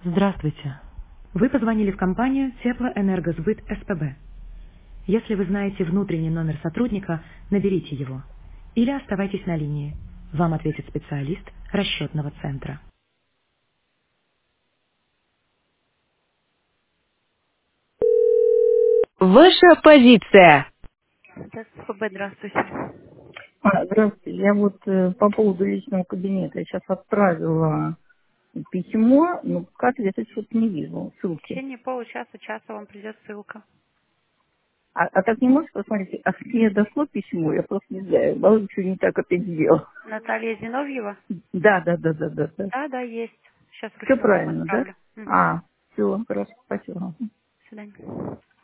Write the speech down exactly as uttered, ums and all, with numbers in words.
Здравствуйте. Вы позвонили в компанию Теплоэнергосбыт СПБ. Если вы знаете внутренний номер сотрудника, наберите его. Или оставайтесь на линии. Вам ответит специалист расчетного центра. Ваша позиция. СПБ, здравствуйте. А, здравствуйте. Я вот э, по поводу личного кабинета. Я сейчас отправила письмо, но пока ответа что-то не вижу, В ссылки. течение получаса, часа вам придет ссылка. А, а так не можете посмотреть, а мне дошло письмо, я просто не знаю. Мало ли что не так опять сделал. Наталья Зиновьева? Да, да, да, да, да, да. Да, да, есть. Сейчас Все вручную вам правильно, да? отправлю. Мгм. А, все, хорошо, спасибо. До свидания.